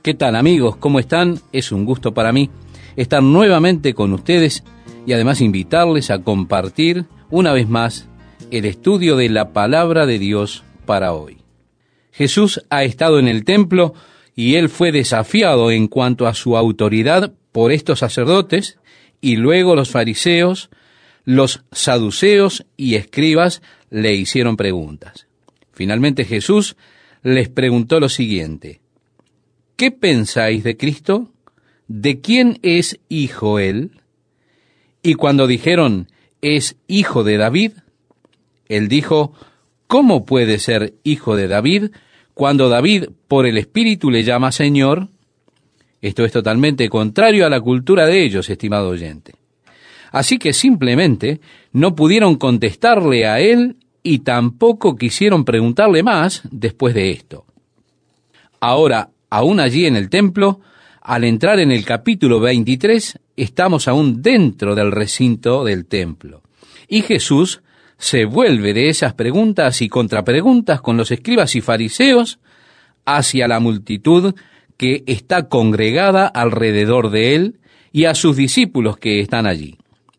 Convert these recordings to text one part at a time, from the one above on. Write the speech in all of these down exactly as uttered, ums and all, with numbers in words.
¿Qué tal, amigos? ¿Cómo están? Es un gusto para mí estar nuevamente con ustedes y además invitarles a compartir una vez más el estudio de la palabra de Dios para hoy. Jesús ha estado en el templo y él fue desafiado en cuanto a su autoridad por estos sacerdotes y luego los fariseos, los saduceos y escribas le hicieron preguntas. Finalmente Jesús les preguntó lo siguiente: ¿qué pensáis de Cristo? ¿De quién es hijo él? Y cuando dijeron, ¿es hijo de David?, él dijo, ¿cómo puede ser hijo de David cuando David por el Espíritu le llama Señor? Esto es totalmente contrario a la cultura de ellos, estimado oyente. Así que simplemente no pudieron contestarle a él y tampoco quisieron preguntarle más después de esto. Ahora, aún allí en el templo, al entrar en el capítulo veintitrés, estamos aún dentro del recinto del templo. Y Jesús se vuelve de esas preguntas y contrapreguntas con los escribas y fariseos hacia la multitud que está congregada alrededor de él y a sus discípulos que están allí.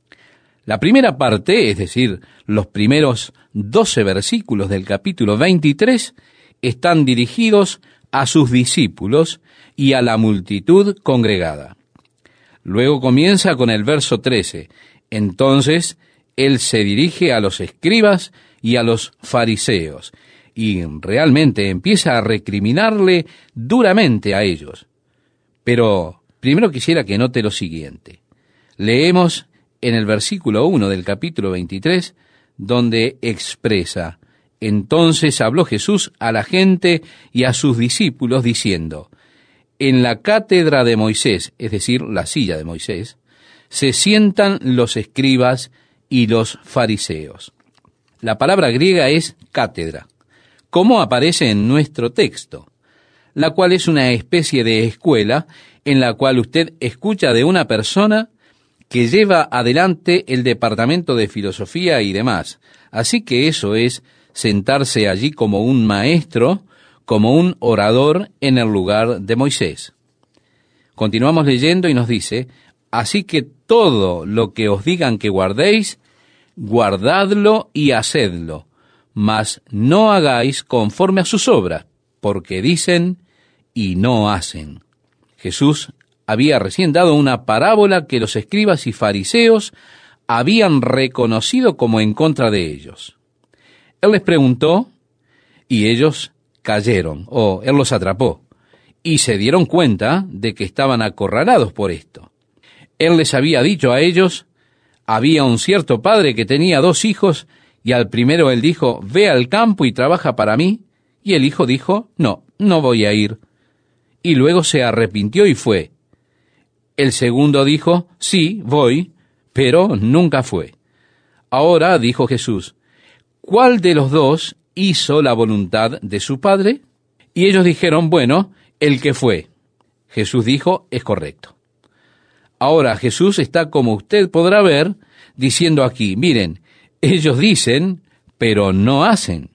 La primera parte, es decir, los primeros doce versículos del capítulo veintitrés, están dirigidos a sus discípulos y a la multitud congregada. Luego comienza con el verso trece. Entonces, él se dirige a los escribas y a los fariseos, y realmente empieza a recriminarle duramente a ellos. Pero primero quisiera que note lo siguiente. Leemos en el versículo uno del capítulo veintitrés, donde expresa: entonces habló Jesús a la gente y a sus discípulos diciendo, en la cátedra de Moisés, es decir, la silla de Moisés, se sientan los escribas y los fariseos. La palabra griega es cátedra, como aparece en nuestro texto, la cual es una especie de escuela en la cual usted escucha de una persona que lleva adelante el departamento de filosofía y demás. Así que eso es sentarse allí como un maestro, como un orador en el lugar de Moisés. Continuamos leyendo y nos dice, así que todo lo que os digan que guardéis, guardadlo y hacedlo, mas no hagáis conforme a sus obras, porque dicen y no hacen. Jesús había recién dado una parábola que los escribas y fariseos habían reconocido como en contra de ellos. Él les preguntó y ellos cayeron, o él los atrapó, y se dieron cuenta de que estaban acorralados por esto. Él les había dicho a ellos, había un cierto padre que tenía dos hijos, y al primero él dijo, ve al campo y trabaja para mí, y el hijo dijo, no, no voy a ir. Y luego se arrepintió y fue. El segundo dijo, sí, voy, pero nunca fue. Ahora, dijo Jesús, ¿cuál de los dos hizo la voluntad de su padre? Y ellos dijeron, bueno, el que fue. Jesús dijo, es correcto. Ahora Jesús está, como usted podrá ver, diciendo aquí, miren, ellos dicen, pero no hacen.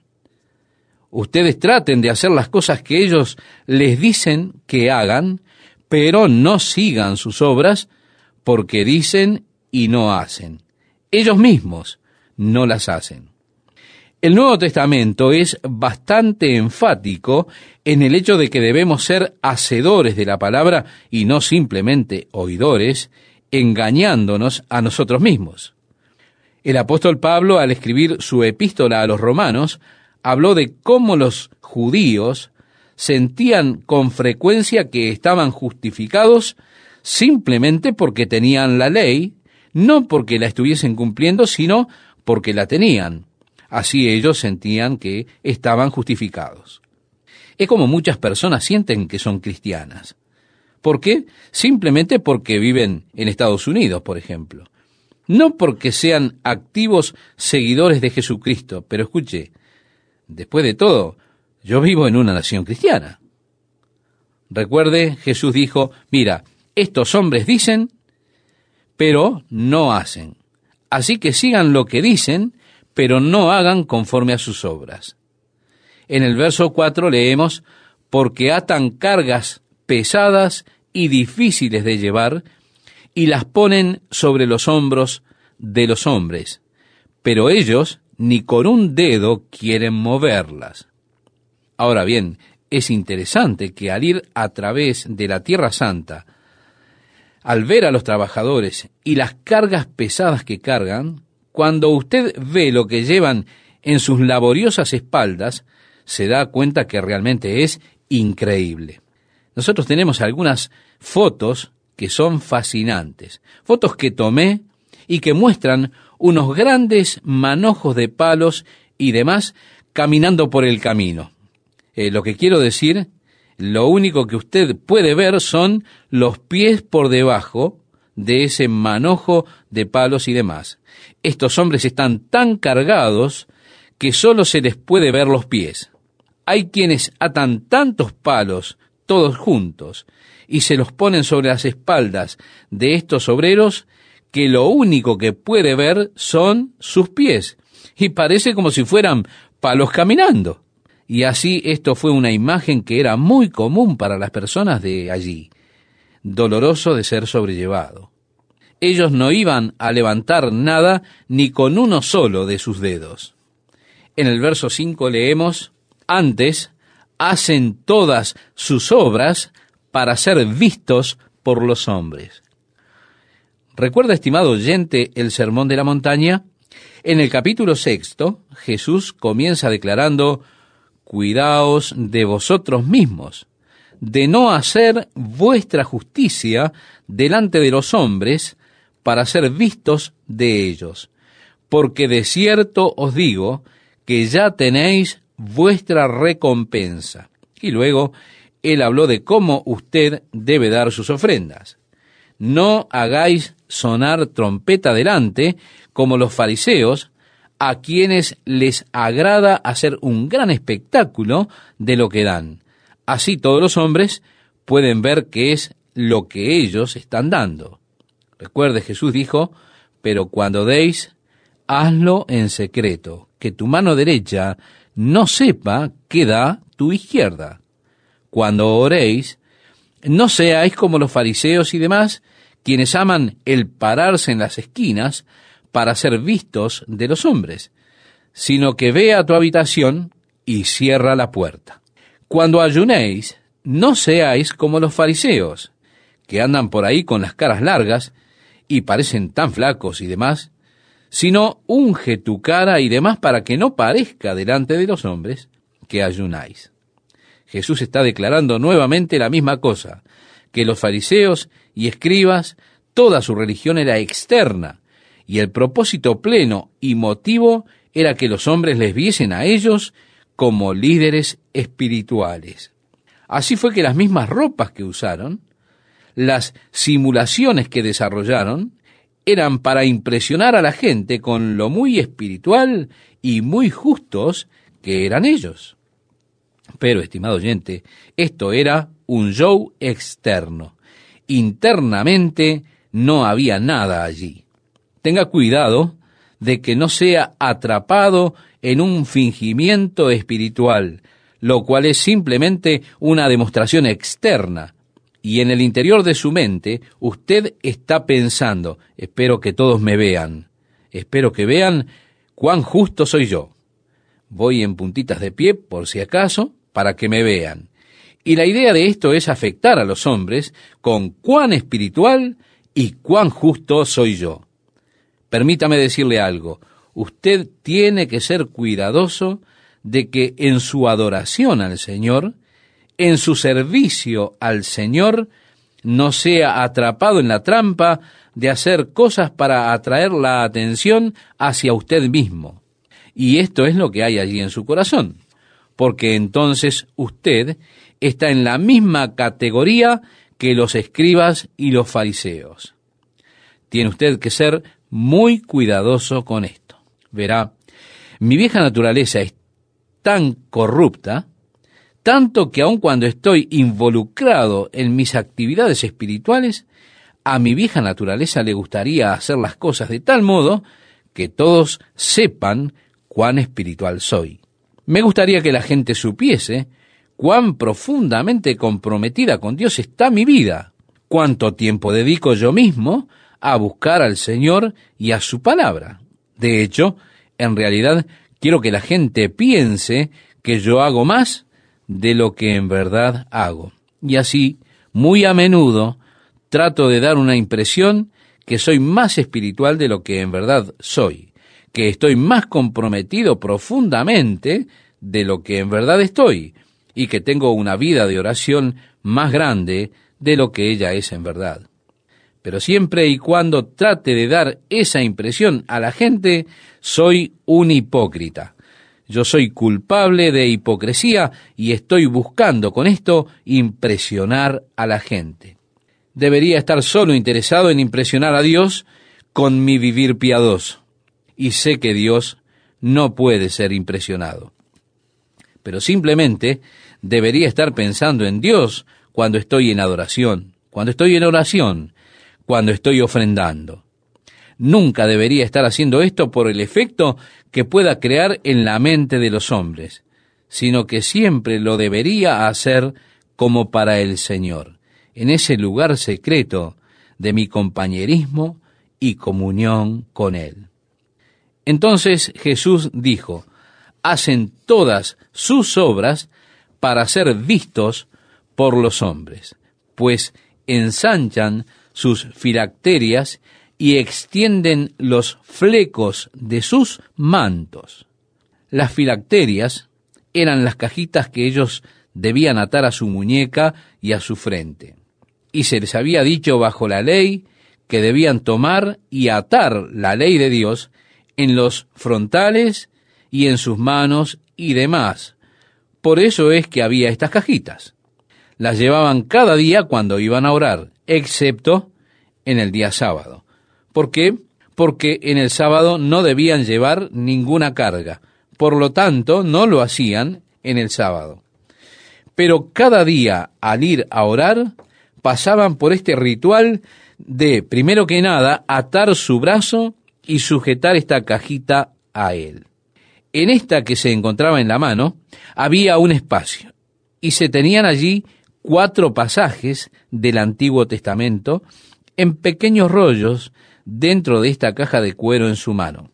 Ustedes traten de hacer las cosas que ellos les dicen que hagan, pero no sigan sus obras, porque dicen y no hacen. Ellos mismos no las hacen. El Nuevo Testamento es bastante enfático en el hecho de que debemos ser hacedores de la palabra y no simplemente oidores, engañándonos a nosotros mismos. El apóstol Pablo, al escribir su epístola a los romanos, habló de cómo los judíos sentían con frecuencia que estaban justificados simplemente porque tenían la ley, no porque la estuviesen cumpliendo, sino porque la tenían. Así ellos sentían que estaban justificados. Es como muchas personas sienten que son cristianas. ¿Por qué? Simplemente porque viven en Estados Unidos, por ejemplo. No porque sean activos seguidores de Jesucristo, pero escuche, después de todo, yo vivo en una nación cristiana. Recuerde, Jesús dijo, mira, estos hombres dicen, pero no hacen. Así que sigan lo que dicen, pero no hagan conforme a sus obras. En el verso cuatro leemos, porque atan cargas pesadas y difíciles de llevar, y las ponen sobre los hombros de los hombres, pero ellos ni con un dedo quieren moverlas. Ahora bien, es interesante que al ir a través de la Tierra Santa, al ver a los trabajadores y las cargas pesadas que cargan, cuando usted ve lo que llevan en sus laboriosas espaldas, se da cuenta que realmente es increíble. Nosotros tenemos algunas fotos que son fascinantes, fotos que tomé y que muestran unos grandes manojos de palos y demás caminando por el camino. Eh, lo que quiero decir, lo único que usted puede ver son los pies por debajo de ese manojo de palos y demás. Estos hombres están tan cargados que solo se les puede ver los pies. Hay quienes atan tantos palos todos juntos y se los ponen sobre las espaldas de estos obreros que lo único que puede ver son sus pies, y parece como si fueran palos caminando. Y así esto fue una imagen que era muy común para las personas de allí, doloroso de ser sobrellevado. Ellos no iban a levantar nada ni con uno solo de sus dedos. En el verso cinco leemos, antes hacen todas sus obras para ser vistos por los hombres. ¿Recuerda, estimado oyente, el Sermón de la Montaña? En el capítulo sexto, Jesús comienza declarando, cuidaos de vosotros mismos, de no hacer vuestra justicia delante de los hombres para ser vistos de ellos, porque de cierto os digo que ya tenéis vuestra recompensa. Y luego él habló de cómo usted debe dar sus ofrendas. No hagáis sonar trompeta delante, como los fariseos, a quienes les agrada hacer un gran espectáculo de lo que dan. Así todos los hombres pueden ver qué es lo que ellos están dando. Recuerde, Jesús dijo, pero cuando deis, hazlo en secreto, que tu mano derecha no sepa qué da tu izquierda. Cuando oréis, no seáis como los fariseos y demás, quienes aman el pararse en las esquinas para ser vistos de los hombres, sino que ve a tu habitación y cierra la puerta. Cuando ayunéis, no seáis como los fariseos, que andan por ahí con las caras largas y parecen tan flacos y demás, sino unge tu cara y demás para que no parezca delante de los hombres que ayunáis. Jesús está declarando nuevamente la misma cosa, que los fariseos y escribas, toda su religión era externa, y el propósito pleno y motivo era que los hombres les viesen a ellos como líderes espirituales. Así fue que las mismas ropas que usaron, las simulaciones que desarrollaron, eran para impresionar a la gente con lo muy espiritual y muy justos que eran ellos. Pero, estimado oyente, esto era un show externo. Internamente no había nada allí. Tenga cuidado de que no sea atrapado en un fingimiento espiritual, lo cual es simplemente una demostración externa. Y en el interior de su mente, usted está pensando, espero que todos me vean, espero que vean cuán justo soy yo. Voy en puntitas de pie, por si acaso, para que me vean. Y la idea de esto es afectar a los hombres con cuán espiritual y cuán justo soy yo. Permítame decirle algo, usted tiene que ser cuidadoso de que en su adoración al Señor, en su servicio al Señor, no sea atrapado en la trampa de hacer cosas para atraer la atención hacia usted mismo. Y esto es lo que hay allí en su corazón, porque entonces usted está en la misma categoría que los escribas y los fariseos. Tiene usted que ser muy cuidadoso con esto. Verá, mi vieja naturaleza es tan corrupta, tanto que aun cuando estoy involucrado en mis actividades espirituales, a mi vieja naturaleza le gustaría hacer las cosas de tal modo que todos sepan cuán espiritual soy. Me gustaría que la gente supiese cuán profundamente comprometida con Dios está mi vida, cuánto tiempo dedico yo mismo a buscar al Señor y a su palabra. De hecho, en realidad, quiero que la gente piense que yo hago más de lo que en verdad hago. Y así, muy a menudo, trato de dar una impresión que soy más espiritual de lo que en verdad soy, que estoy más comprometido profundamente de lo que en verdad estoy, y que tengo una vida de oración más grande de lo que ella es en verdad. Pero siempre y cuando trate de dar esa impresión a la gente, soy un hipócrita. Yo soy culpable de hipocresía y estoy buscando con esto impresionar a la gente. Debería estar solo interesado en impresionar a Dios con mi vivir piadoso. Y sé que Dios no puede ser impresionado. Pero simplemente debería estar pensando en Dios cuando estoy en adoración, cuando estoy en oración, cuando estoy ofrendando. Nunca debería estar haciendo esto por el efecto que pueda crear en la mente de los hombres, sino que siempre lo debería hacer como para el Señor, en ese lugar secreto de mi compañerismo y comunión con Él. Entonces Jesús dijo, hacen todas sus obras para ser vistos por los hombres, pues ensanchan sus filacterias y extienden los flecos de sus mantos. Las filacterias eran las cajitas que ellos debían atar a su muñeca y a su frente. Y se les había dicho bajo la ley que debían tomar y atar la ley de Dios en los frontales y en sus manos y demás. Por eso es que había estas cajitas. Las llevaban cada día cuando iban a orar, excepto en el día sábado. ¿Por qué? Porque en el sábado no debían llevar ninguna carga. Por lo tanto, no lo hacían en el sábado. Pero cada día, al ir a orar, pasaban por este ritual de, primero que nada, atar su brazo y sujetar esta cajita a él. En esta que se encontraba en la mano, había un espacio, y se tenían allí cuatro pasajes del Antiguo Testamento en pequeños rollos dentro de esta caja de cuero en su mano,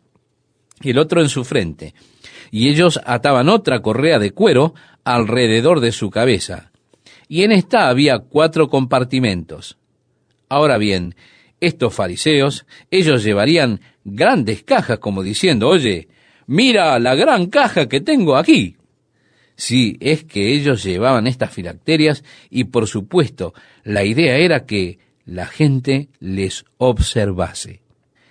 el otro en su frente, y ellos ataban otra correa de cuero alrededor de su cabeza, y en esta había cuatro compartimentos. Ahora bien, estos fariseos, ellos llevarían grandes cajas como diciendo, oye, mira la gran caja que tengo aquí. Sí, es que ellos llevaban estas filacterias y por supuesto la idea era que la gente les observase.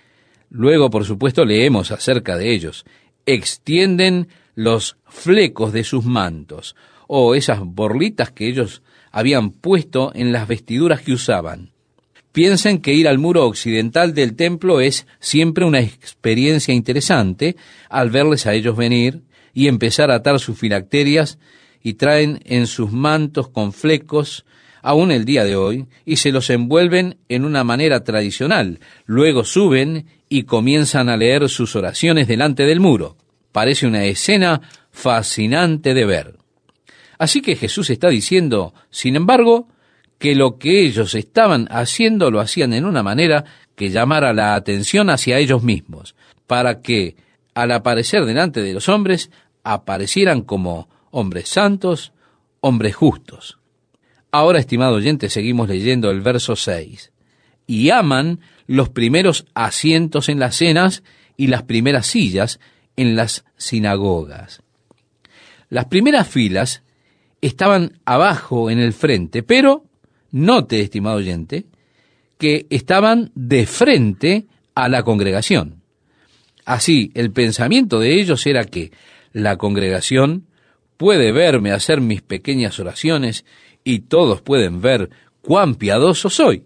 Luego, por supuesto, leemos acerca de ellos. Extienden los flecos de sus mantos, o esas borlitas que ellos habían puesto en las vestiduras que usaban. Piensen que ir al muro occidental del templo es siempre una experiencia interesante al verles a ellos venir y empezar a atar sus filacterias, y traen en sus mantos con flecos aún el día de hoy, y se los envuelven en una manera tradicional. Luego suben y comienzan a leer sus oraciones delante del muro. Parece una escena fascinante de ver. Así que Jesús está diciendo, sin embargo, que lo que ellos estaban haciendo lo hacían en una manera que llamara la atención hacia ellos mismos, para que, al aparecer delante de los hombres, aparecieran como hombres santos, hombres justos. Ahora, estimado oyente, seguimos leyendo el verso seis. Y aman los primeros asientos en las cenas y las primeras sillas en las sinagogas. Las primeras filas estaban abajo en el frente, pero note, estimado oyente, que estaban de frente a la congregación. Así, el pensamiento de ellos era que la congregación puede verme hacer mis pequeñas oraciones y todos pueden ver cuán piadoso soy.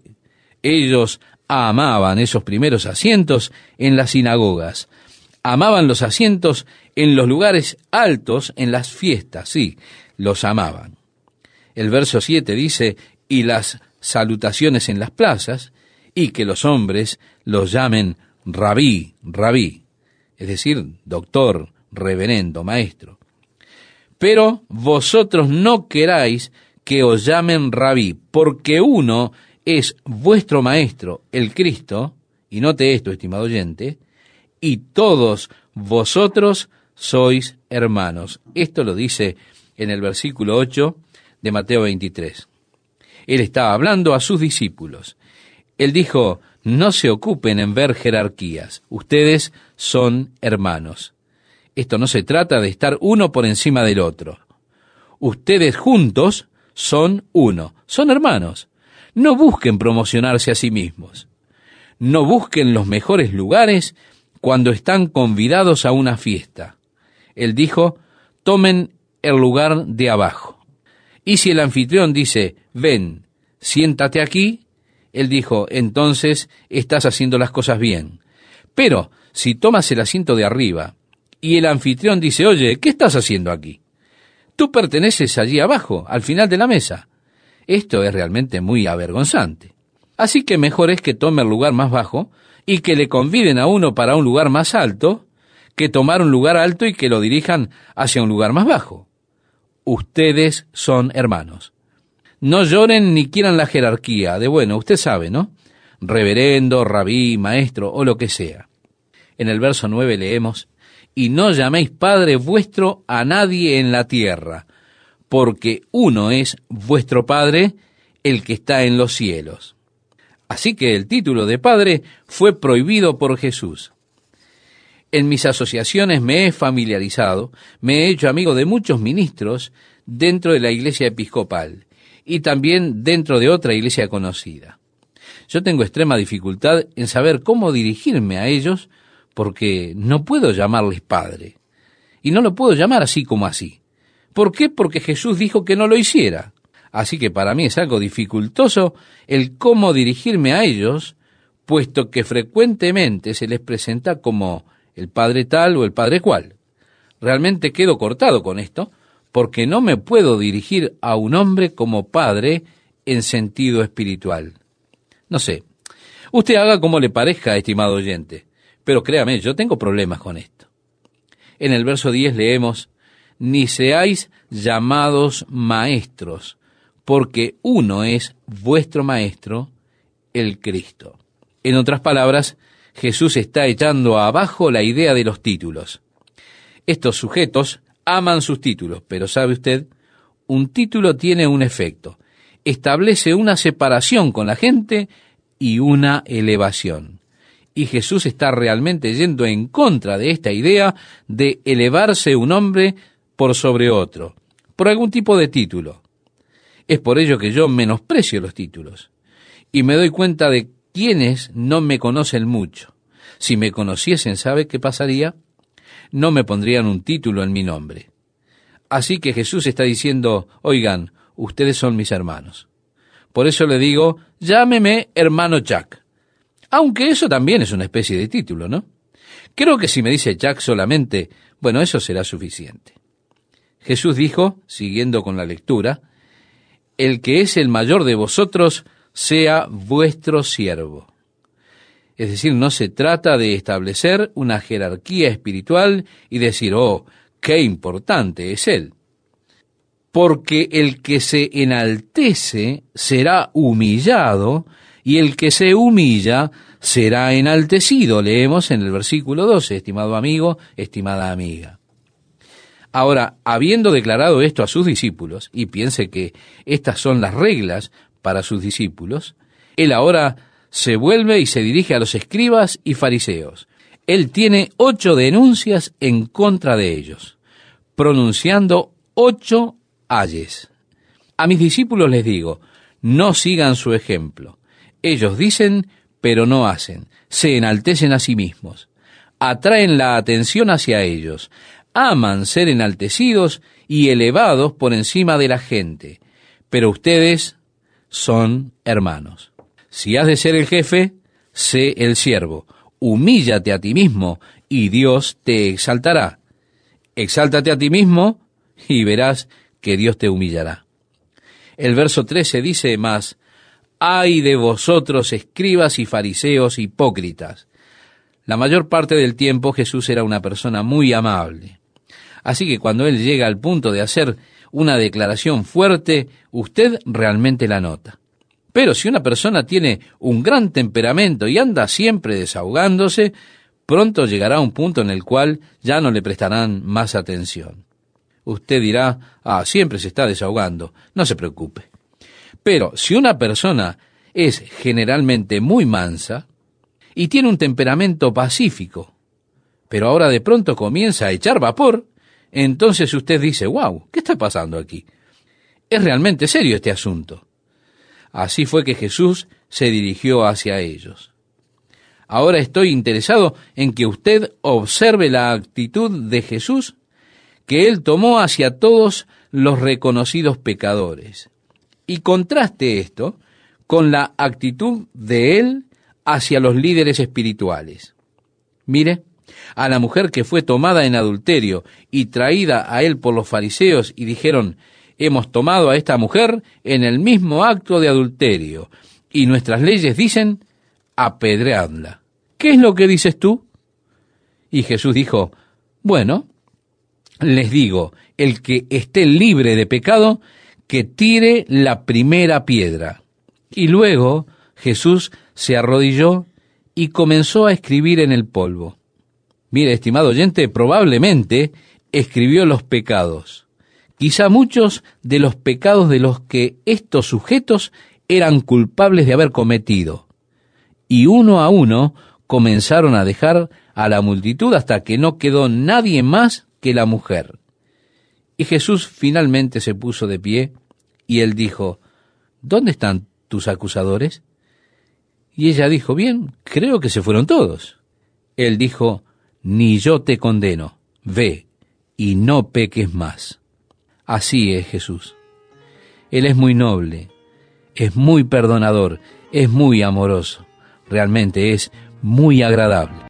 Ellos amaban esos primeros asientos en las sinagogas. Amaban los asientos en los lugares altos en las fiestas, sí, los amaban. El verso siete dice, y las salutaciones en las plazas, y que los hombres los llamen rabí, rabí, es decir, doctor, reverendo, maestro. Pero vosotros no queráis que os llamen rabí, porque uno es vuestro maestro, el Cristo, y note esto, estimado oyente, y todos vosotros sois hermanos. Esto lo dice en el versículo ocho de Mateo veintitrés. Él estaba hablando a sus discípulos. Él dijo, no se ocupen en ver jerarquías, ustedes son hermanos. Esto no se trata de estar uno por encima del otro. Ustedes juntos son uno, son hermanos. No busquen promocionarse a sí mismos. No busquen los mejores lugares cuando están convidados a una fiesta. Él dijo, tomen el lugar de abajo. Y si el anfitrión dice, ven, siéntate aquí, él dijo, entonces estás haciendo las cosas bien. Pero si tomas el asiento de arriba y el anfitrión dice, oye, ¿qué estás haciendo aquí? Tú perteneces allí abajo, al final de la mesa. Esto es realmente muy avergonzante. Así que mejor es que tome el lugar más bajo y que le conviden a uno para un lugar más alto, que tomar un lugar alto y que lo dirijan hacia un lugar más bajo. Ustedes son hermanos. No lloren ni quieran la jerarquía de, bueno, usted sabe, ¿no? Reverendo, rabí, maestro o lo que sea. En el verso nueve leemos, y no llaméis Padre vuestro a nadie en la tierra, porque uno es vuestro Padre, el que está en los cielos. Así que el título de Padre fue prohibido por Jesús. En mis asociaciones me he familiarizado, me he hecho amigo de muchos ministros dentro de la iglesia episcopal y también dentro de otra iglesia conocida. Yo tengo extrema dificultad en saber cómo dirigirme a ellos porque no puedo llamarles Padre. Y no lo puedo llamar así como así. ¿Por qué? Porque Jesús dijo que no lo hiciera. Así que para mí es algo dificultoso el cómo dirigirme a ellos, puesto que frecuentemente se les presenta como el Padre tal o el Padre cual. Realmente quedo cortado con esto, porque no me puedo dirigir a un hombre como Padre en sentido espiritual. No sé, usted haga como le parezca, estimado oyente, pero créame, yo tengo problemas con esto. En el verso diez leemos, ni seáis llamados maestros, porque uno es vuestro maestro, el Cristo. En otras palabras, Jesús está echando abajo la idea de los títulos. Estos sujetos aman sus títulos, pero ¿sabe usted? Un título tiene un efecto. Establece una separación con la gente y una elevación. Y Jesús está realmente yendo en contra de esta idea de elevarse un hombre por sobre otro, por algún tipo de título. Es por ello que yo menosprecio los títulos y me doy cuenta de quienes no me conocen mucho. Si me conociesen, ¿sabe qué pasaría? No me pondrían un título en mi nombre. Así que Jesús está diciendo, oigan, ustedes son mis hermanos. Por eso le digo, llámeme hermano Chuck. Aunque eso también es una especie de título, ¿no? Creo que si me dice Chuck solamente, bueno, eso será suficiente. Jesús dijo, siguiendo con la lectura, el que es el mayor de vosotros sea vuestro siervo. Es decir, no se trata de establecer una jerarquía espiritual y decir, oh, qué importante es él. Porque el que se enaltece será humillado, y el que se humilla será enaltecido. Leemos en el versículo doce, estimado amigo, estimada amiga. Ahora, habiendo declarado esto a sus discípulos, y piense que estas son las reglas para sus discípulos, él ahora se vuelve y se dirige a los escribas y fariseos. Él tiene ocho denuncias en contra de ellos, pronunciando ocho ayes. A mis discípulos les digo, no sigan su ejemplo. Ellos dicen, pero no hacen. Se enaltecen a sí mismos. Atraen la atención hacia ellos. Aman ser enaltecidos y elevados por encima de la gente. Pero ustedes son hermanos. Si has de ser el jefe, sé el siervo. Humíllate a ti mismo y Dios te exaltará. Exáltate a ti mismo y verás que Dios te humillará. El verso trece dice más, ¡ay de vosotros, escribas y fariseos hipócritas! La mayor parte del tiempo Jesús era una persona muy amable. Así que cuando él llega al punto de hacer una declaración fuerte, usted realmente la nota. Pero si una persona tiene un gran temperamento y anda siempre desahogándose, pronto llegará un punto en el cual ya no le prestarán más atención. Usted dirá, ah, siempre se está desahogando, no se preocupe. Pero si una persona es generalmente muy mansa y tiene un temperamento pacífico, pero ahora de pronto comienza a echar vapor, entonces usted dice, wow, ¿qué está pasando aquí? Es realmente serio este asunto. Así fue que Jesús se dirigió hacia ellos. Ahora estoy interesado en que usted observe la actitud de Jesús que él tomó hacia todos los reconocidos pecadores, y contraste esto con la actitud de él hacia los líderes espirituales. Mire, a la mujer que fue tomada en adulterio y traída a él por los fariseos y dijeron, hemos tomado a esta mujer en el mismo acto de adulterio, y nuestras leyes dicen, apedreadla. ¿Qué es lo que dices tú? Y Jesús dijo, bueno, les digo, el que esté libre de pecado, que tire la primera piedra. Y luego Jesús se arrodilló y comenzó a escribir en el polvo. Mire, estimado oyente, probablemente escribió los pecados. Quizá muchos de los pecados de los que estos sujetos eran culpables de haber cometido. Y uno a uno comenzaron a dejar a la multitud hasta que no quedó nadie más que la mujer. Y Jesús finalmente se puso de pie y él dijo, ¿dónde están tus acusadores? Y ella dijo, bien, creo que se fueron todos. Él dijo, ni yo te condeno, ve y no peques más. Así es Jesús. Él es muy noble, es muy perdonador, es muy amoroso, realmente es muy agradable.